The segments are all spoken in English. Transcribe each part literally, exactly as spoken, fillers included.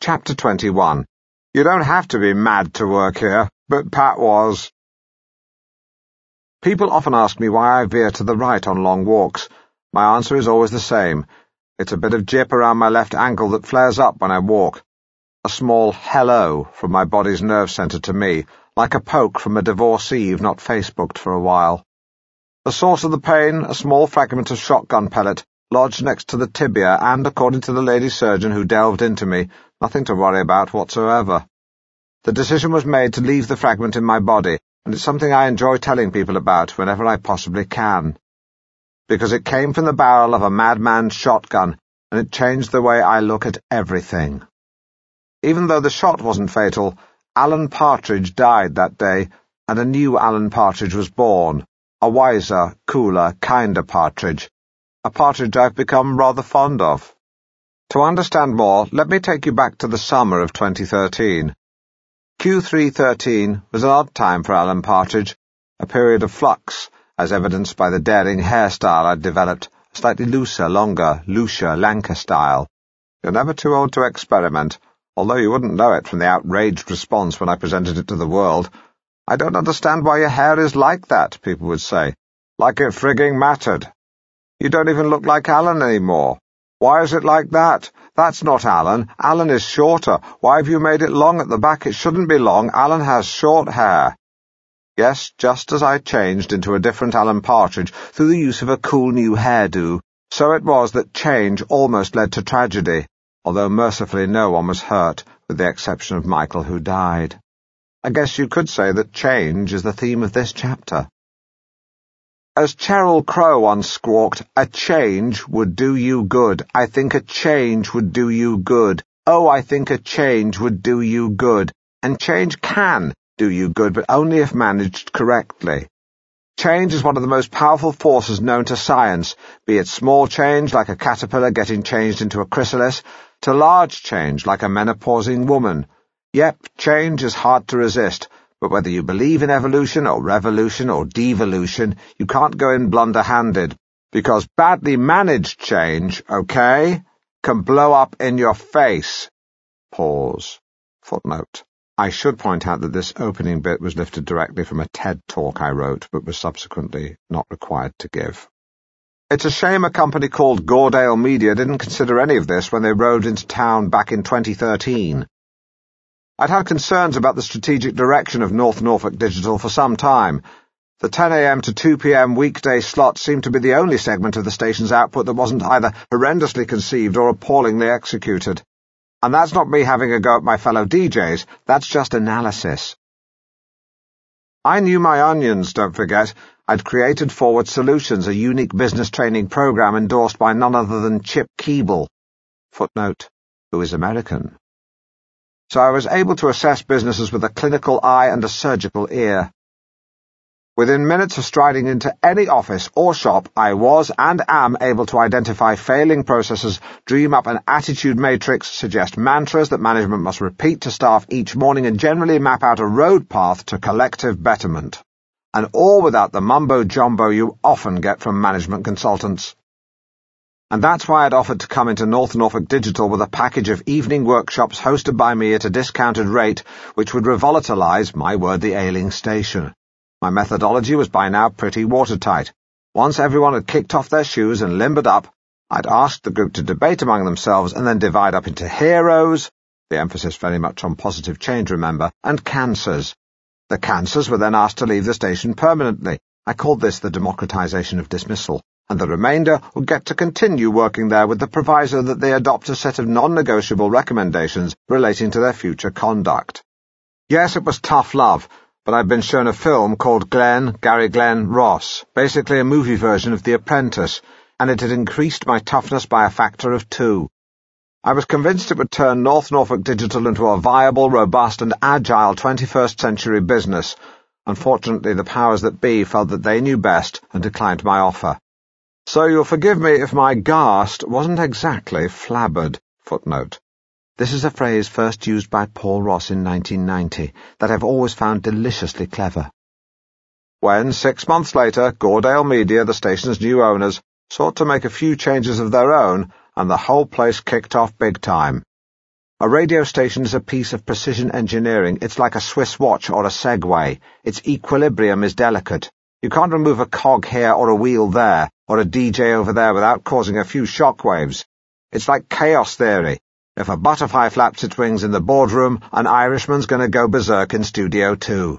Chapter twenty-one. You don't have to be mad to work here, but Pat was. People often ask me why I veer to the right on long walks. My answer is always the same. It's a bit of jip around my left ankle that flares up when I walk. A small hello from my body's nerve centre to me, like a poke from a divorcee you've not Facebooked for a while. The source of the pain, a small fragment of shotgun pellet, lodged next to the tibia, and, according to the lady surgeon who delved into me, nothing to worry about whatsoever. The decision was made to leave the fragment in my body, and it's something I enjoy telling people about whenever I possibly can. Because it came from the barrel of a madman's shotgun, and it changed the way I look at everything. Even though the shot wasn't fatal, Alan Partridge died that day, and a new Alan Partridge was born, a wiser, cooler, kinder Partridge, a Partridge I've become rather fond of. To understand more, let me take you back to the summer of twenty thirteen. Q three thirteen was an odd time for Alan Partridge, a period of flux, as evidenced by the daring hairstyle I'd developed, a slightly looser, longer, Lucia Lanka style. You're never too old to experiment, although you wouldn't know it from the outraged response when I presented it to the world. I don't understand why your hair is like that, people would say. Like it frigging mattered. You don't even look like Alan anymore. Why is it like that? That's not Alan. Alan is shorter. Why have you made it long at the back? It shouldn't be long. Alan has short hair. Yes, just as I changed into a different Alan Partridge through the use of a cool new hairdo, so it was that change almost led to tragedy, although mercifully no one was hurt, with the exception of Michael, who died. I guess you could say that change is the theme of this chapter. As Cheryl Crow once squawked, a change would do you good. I think a change would do you good. Oh, I think a change would do you good. And change can do you good, but only if managed correctly. Change is one of the most powerful forces known to science, be it small change like a caterpillar getting changed into a chrysalis, to large change like a menopausing woman. Yep, change is hard to resist. But whether you believe in evolution or revolution or devolution, you can't go in blunder-handed, because badly managed change, okay, can blow up in your face. Pause. Footnote. I should point out that this opening bit was lifted directly from a TED talk I wrote, but was subsequently not required to give. It's a shame a company called Gordale Media didn't consider any of this when they rode into town back in twenty thirteen. I'd had concerns about the strategic direction of North Norfolk Digital for some time. The ten a m to two p m weekday slot seemed to be the only segment of the station's output that wasn't either horrendously conceived or appallingly executed. And that's not me having a go at my fellow D Js, that's just analysis. I knew my onions, don't forget. I'd created Forward Solutions, a unique business training program endorsed by none other than Chip Keeble. Footnote, who is American. So I was able to assess businesses with a clinical eye and a surgical ear. Within minutes of striding into any office or shop, I was and am able to identify failing processes, dream up an attitude matrix, suggest mantras that management must repeat to staff each morning, and generally map out a road path to collective betterment. And all without the mumbo-jumbo you often get from management consultants. And that's why I'd offered to come into North Norfolk Digital with a package of evening workshops hosted by me at a discounted rate, which would revolatilize, my word, the ailing station. My methodology was by now pretty watertight. Once everyone had kicked off their shoes and limbered up, I'd asked the group to debate among themselves and then divide up into heroes, the emphasis very much on positive change, remember, and cancers. The cancers were then asked to leave the station permanently. I called this the democratization of dismissal. And the remainder would get to continue working there with the proviso that they adopt a set of non-negotiable recommendations relating to their future conduct. Yes, it was tough love, but I'd been shown a film called Glenn, Gary Glenn, Ross, basically a movie version of The Apprentice, and it had increased my toughness by a factor of two. I was convinced it would turn North Norfolk Digital into a viable, robust, and agile twenty-first century business. Unfortunately, the powers that be felt that they knew best and declined my offer. So you'll forgive me if my ghast wasn't exactly flabbered. Footnote. This is a phrase first used by Paul Ross in nineteen ninety that I've always found deliciously clever. When, six months later, Gordale Media, the station's new owners, sought to make a few changes of their own, and the whole place kicked off big time. A radio station is a piece of precision engineering. It's like a Swiss watch or a Segway. Its equilibrium is delicate. You can't remove a cog here or a wheel there, or a D J over there without causing a few shock waves. It's like chaos theory. If a butterfly flaps its wings in the boardroom, an Irishman's going to go berserk in Studio Two.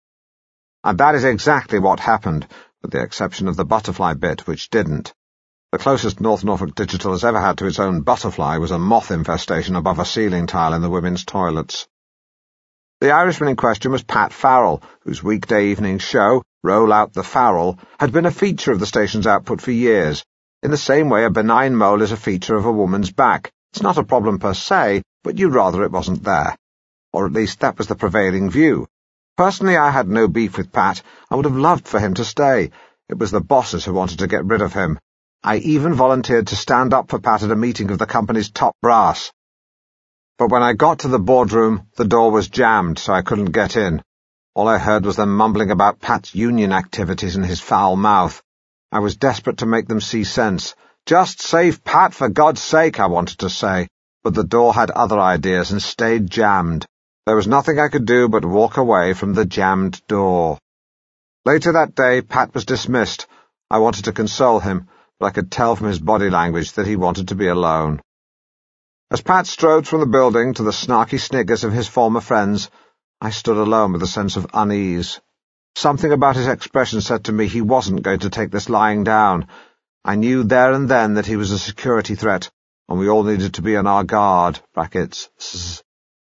And that is exactly what happened, with the exception of the butterfly bit, which didn't. The closest North Norfolk Digital has ever had to its own butterfly was a moth infestation above a ceiling tile in the women's toilets. The Irishman in question was Pat Farrell, whose weekday evening show, Roll Out the Farrell, had been a feature of the station's output for years, in the same way a benign mole is a feature of a woman's back. It's not a problem per se, but you'd rather it wasn't there. Or at least that was the prevailing view. Personally, I had no beef with Pat. I would have loved for him to stay. It was the bosses who wanted to get rid of him. I even volunteered to stand up for Pat at a meeting of the company's top brass. But when I got to the boardroom, the door was jammed, so I couldn't get in. All I heard was them mumbling about Pat's union activities and his foul mouth. I was desperate to make them see sense. Just save Pat, for God's sake, I wanted to say, but the door had other ideas and stayed jammed. There was nothing I could do but walk away from the jammed door. Later that day, Pat was dismissed. I wanted to console him, but I could tell from his body language that he wanted to be alone. As Pat strode from the building to the snarky sniggers of his former friends, I stood alone with a sense of unease. Something about his expression said to me he wasn't going to take this lying down. I knew there and then that he was a security threat, and we all needed to be on our guard, brackets, zzz.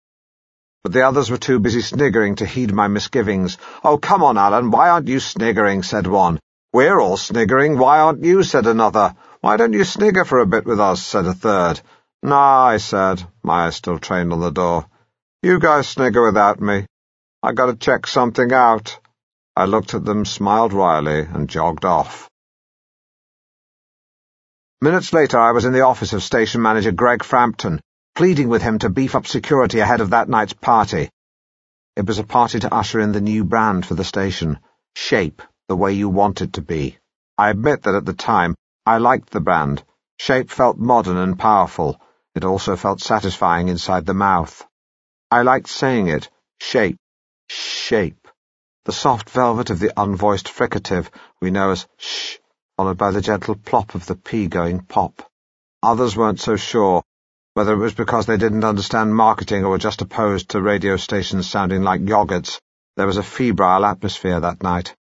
But the others were too busy sniggering to heed my misgivings. "Oh, come on, Alan, why aren't you sniggering?" said one. "We're all sniggering, why aren't you?" said another. "Why don't you snigger for a bit with us?" said a third. "Nah," I said, my eyes still trained on the door. "You guys snigger without me. I gotta check something out." I looked at them, smiled wryly, and jogged off. Minutes later, I was in the office of station manager Greg Frampton, pleading with him to beef up security ahead of that night's party. It was a party to usher in the new brand for the station, Shape, the way you want it to be. I admit that at the time, I liked the brand. Shape felt modern and powerful. It also felt satisfying inside the mouth. I liked saying it, Shape, Shape. The soft velvet of the unvoiced fricative we know as sh, followed by the gentle plop of the P going pop. Others weren't so sure, whether it was because they didn't understand marketing or were just opposed to radio stations sounding like yogurts. There was a febrile atmosphere that night.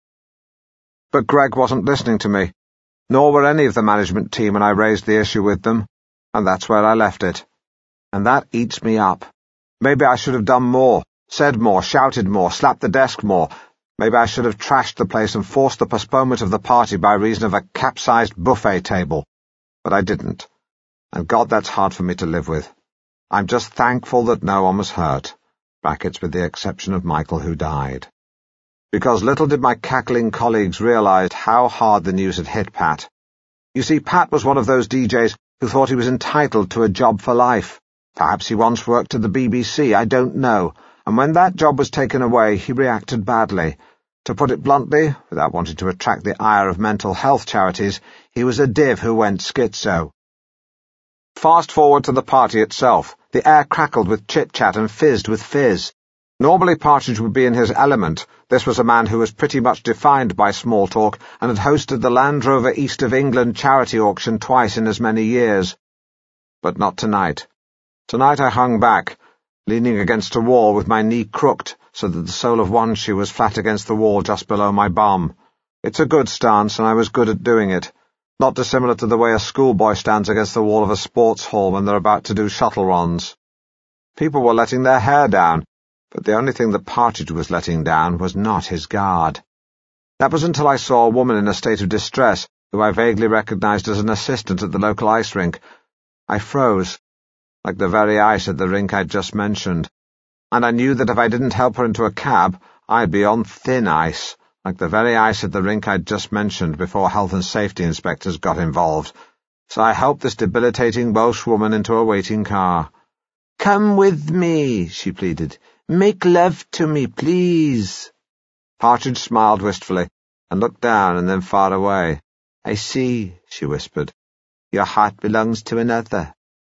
But Greg wasn't listening to me, nor were any of the management team when I raised the issue with them, and that's where I left it. And that eats me up. Maybe I should have done more, said more, shouted more, slapped the desk more. Maybe I should have trashed the place and forced the postponement of the party by reason of a capsized buffet table. But I didn't. And God, that's hard for me to live with. I'm just thankful that no one was hurt, brackets with the exception of Michael, who died. Because little did my cackling colleagues realize how hard the news had hit Pat. You see, Pat was one of those D Js who thought he was entitled to a job for life. Perhaps he once worked at the B B C, I don't know, and when that job was taken away, he reacted badly. To put it bluntly, without wanting to attract the ire of mental health charities, he was a div who went schizo. Fast forward to the party itself. The air crackled with chit-chat and fizzed with fizz. Normally Partridge would be in his element. This was a man who was pretty much defined by small talk and had hosted the Land Rover East of England charity auction twice in as many years. But not tonight. Tonight I hung back, leaning against a wall with my knee crooked so that the sole of one shoe was flat against the wall just below my bum. It's a good stance, and I was good at doing it. Not dissimilar to the way a schoolboy stands against the wall of a sports hall when they're about to do shuttle runs. People were letting their hair down, but the only thing that Partridge was letting down was not his guard. That was until I saw a woman in a state of distress, who I vaguely recognized as an assistant at the local ice rink. I froze, like the very ice at the rink I'd just mentioned, and I knew that if I didn't help her into a cab, I'd be on thin ice, like the very ice at the rink I'd just mentioned before health and safety inspectors got involved. So I helped this debilitating Welsh woman into a waiting car. "Come with me," she pleaded. "Make love to me, please." Partridge smiled wistfully, and looked down and then far away. "I see," she whispered. "Your heart belongs to another."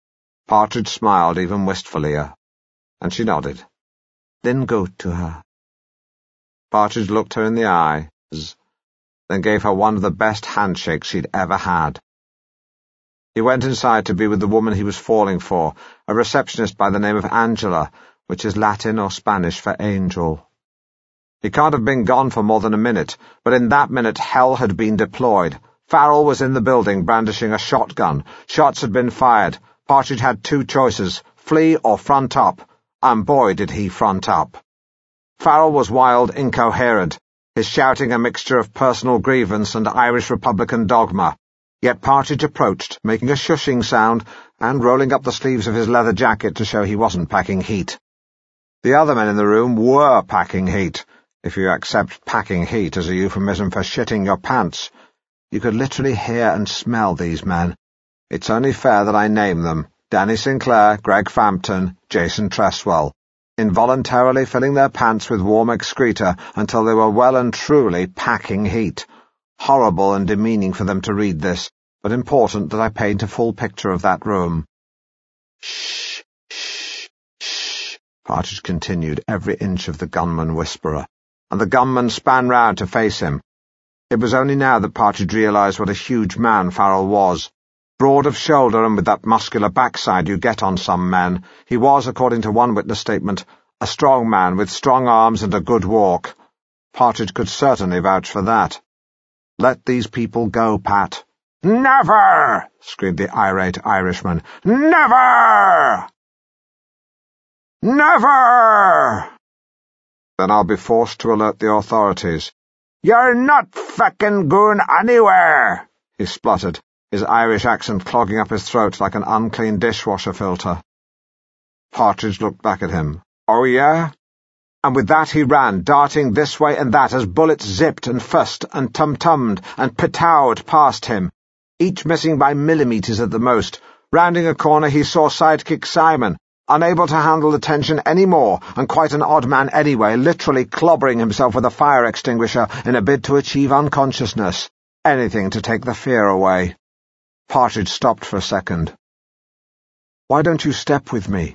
Partridge smiled even wistfulier, and she nodded. Then go to her. Partridge looked her in the eyes, then gave her one of the best handshakes she'd ever had. He went inside to be with the woman he was falling for, a receptionist by the name of Angela, which is Latin or Spanish for angel. He can't have been gone for more than a minute, but in that minute hell had been deployed. Farrell was in the building brandishing a shotgun. Shots had been fired. Partridge had two choices, flee or front up, and boy did he front up. Farrell was wild, incoherent, his shouting a mixture of personal grievance and Irish Republican dogma. Yet Partridge approached, making a shushing sound, and rolling up the sleeves of his leather jacket to show he wasn't packing heat. The other men in the room were packing heat, if you accept packing heat as a euphemism for shitting your pants. You could literally hear and smell these men. It's only fair that I name them: Danny Sinclair, Greg Frampton, Jason Tresswell, involuntarily filling their pants with warm excreta until they were well and truly packing heat. Horrible and demeaning for them to read this, but important that I paint a full picture of that room. Shh, shh, shh, Partridge continued, every inch of the gunman whisperer, and the gunman span round to face him. It was only now that Partridge realized what a huge man Farrell was. Broad of shoulder and with that muscular backside you get on some men, he was, according to one witness statement, a strong man with strong arms and a good walk. Partridge could certainly vouch for that. Let these people go, Pat. Never! Screamed the irate Irishman. Never! Never! Then I'll be forced to alert the authorities. You're not fucking going anywhere, he spluttered, his Irish accent clogging up his throat like an unclean dishwasher filter. Partridge looked back at him. Oh, yeah? And with that he ran, darting this way and that as bullets zipped and fussed and tum-tummed and petowed past him, each missing by millimetres at the most. Rounding a corner he saw sidekick Simon, unable to handle the tension any more, and quite an odd man anyway, literally clobbering himself with a fire extinguisher in a bid to achieve unconsciousness. Anything to take the fear away. Partridge stopped for a second. Why don't you step with me?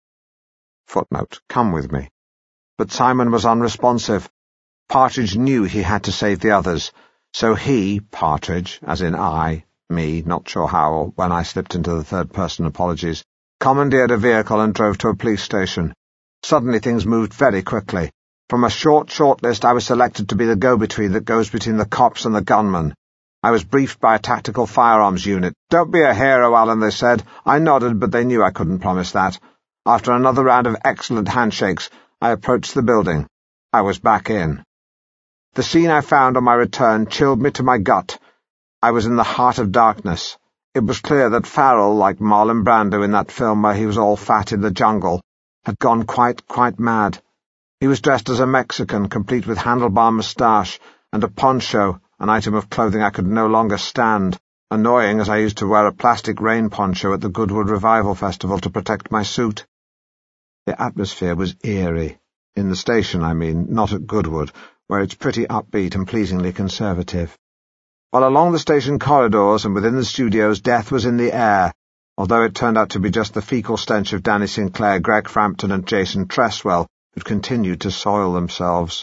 Footnote, come with me. But Simon was unresponsive. Partridge knew he had to save the others, so he, Partridge, as in I, me, not sure how or when I slipped into the third-person apologies, commandeered a vehicle and drove to a police station. Suddenly things moved very quickly. From a short, short list I was selected to be the go-between that goes between the cops and the gunmen. I was briefed by a tactical firearms unit. Don't be a hero, Alan, they said. I nodded, but they knew I couldn't promise that. After another round of excellent handshakes, I approached the building. I was back in. The scene I found on my return chilled me to my gut. I was in the heart of darkness. It was clear that Farrell, like Marlon Brando in that film where he was all fat in the jungle, had gone quite, quite mad. He was dressed as a Mexican, complete with handlebar moustache and a poncho, an item of clothing I could no longer stand, annoying as I used to wear a plastic rain poncho at the Goodwood Revival Festival to protect my suit. The atmosphere was eerie. In the station, I mean, not at Goodwood, where it's pretty upbeat and pleasingly conservative. While along the station corridors and within the studios death was in the air, although it turned out to be just the fecal stench of Danny Sinclair, Greg Frampton and Jason Tresswell, who'd continued to soil themselves.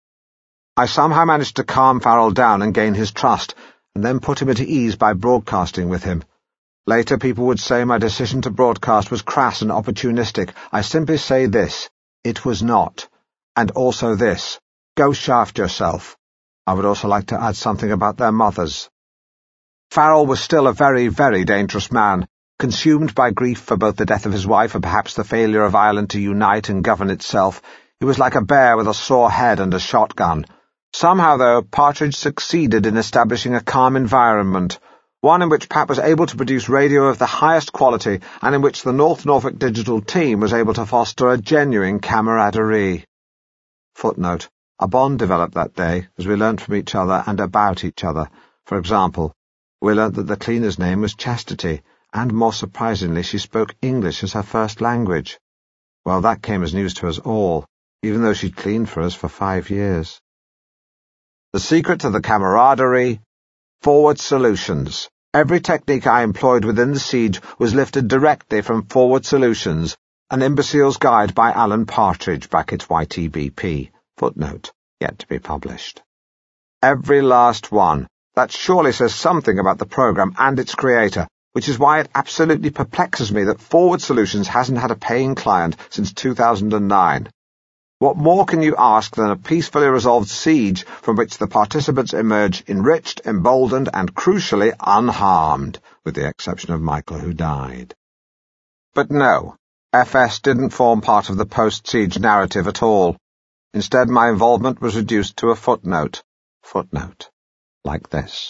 I somehow managed to calm Farrell down and gain his trust, and then put him at ease by broadcasting with him. Later people would say my decision to broadcast was crass and opportunistic. I simply say this: it was not. And also this: go shaft yourself. I would also like to add something about their mothers. Farrell was still a very, very dangerous man, consumed by grief for both the death of his wife and perhaps the failure of Ireland to unite and govern itself. He was like a bear with a sore head and a shotgun. Somehow, though, Partridge succeeded in establishing a calm environment, one in which Pat was able to produce radio of the highest quality and in which the North Norfolk digital team was able to foster a genuine camaraderie. Footnote. A bond developed that day as we learnt from each other and about each other. For example, we learnt that the cleaner's name was Chastity, and more surprisingly she spoke English as her first language. Well, that came as news to us all, even though she'd cleaned for us for five years. The secret to the camaraderie: forward solutions. Every technique I employed within the siege was lifted directly from Forward Solutions, an imbecile's guide by Alan Partridge, brackets Y T B P, footnote, yet to be published. Every last one. That surely says something about the program and its creator, which is why it absolutely perplexes me that Forward Solutions hasn't had a paying client since two thousand nine. What more can you ask than a peacefully resolved siege from which the participants emerge enriched, emboldened, and crucially unharmed, with the exception of Michael, who died? But no, F S didn't form part of the post-siege narrative at all. Instead, my involvement was reduced to a footnote. Footnote. Like this.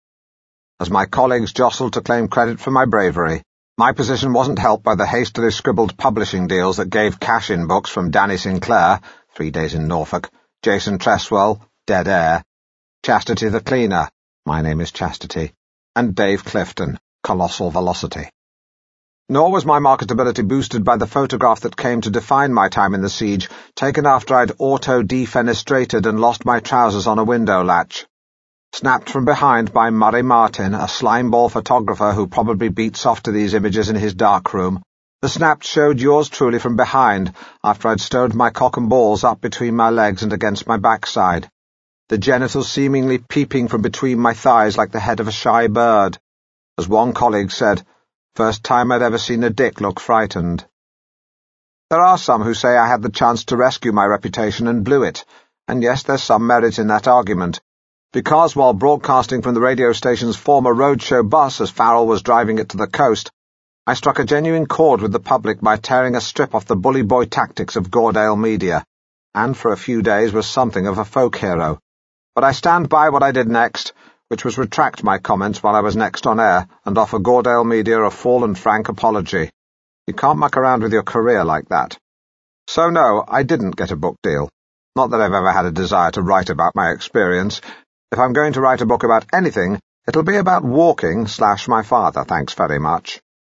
As my colleagues jostled to claim credit for my bravery, my position wasn't helped by the hastily scribbled publishing deals that gave cash-in books from Danny Sinclair, Three Days in Norfolk, Jason Tresswell, Dead Air, Chastity the Cleaner, My Name is Chastity, and Dave Clifton, Colossal Velocity. Nor was my marketability boosted by the photograph that came to define my time in the siege, taken after I'd auto-defenestrated and lost my trousers on a window latch. Snapped from behind by Murray Martin, a slimeball photographer who probably beats off to these images in his darkroom, the snap showed yours truly from behind after I'd stowed my cock and balls up between my legs and against my backside, the genitals seemingly peeping from between my thighs like the head of a shy bird. As one colleague said, first time I'd ever seen a dick look frightened. There are some who say I had the chance to rescue my reputation and blew it, and yes, there's some merit in that argument. Because while broadcasting from the radio station's former roadshow bus as Farrell was driving it to the coast, I struck a genuine chord with the public by tearing a strip off the bully boy tactics of Gordale media, and for a few days was something of a folk hero. But I stand by what I did next, which was retract my comments while I was next on air and offer Gordale media a full and frank apology. You can't muck around with your career like that. So no, I didn't get a book deal. Not that I've ever had a desire to write about my experience. If I'm going to write a book about anything, it'll be about walking slash my father, thanks very much.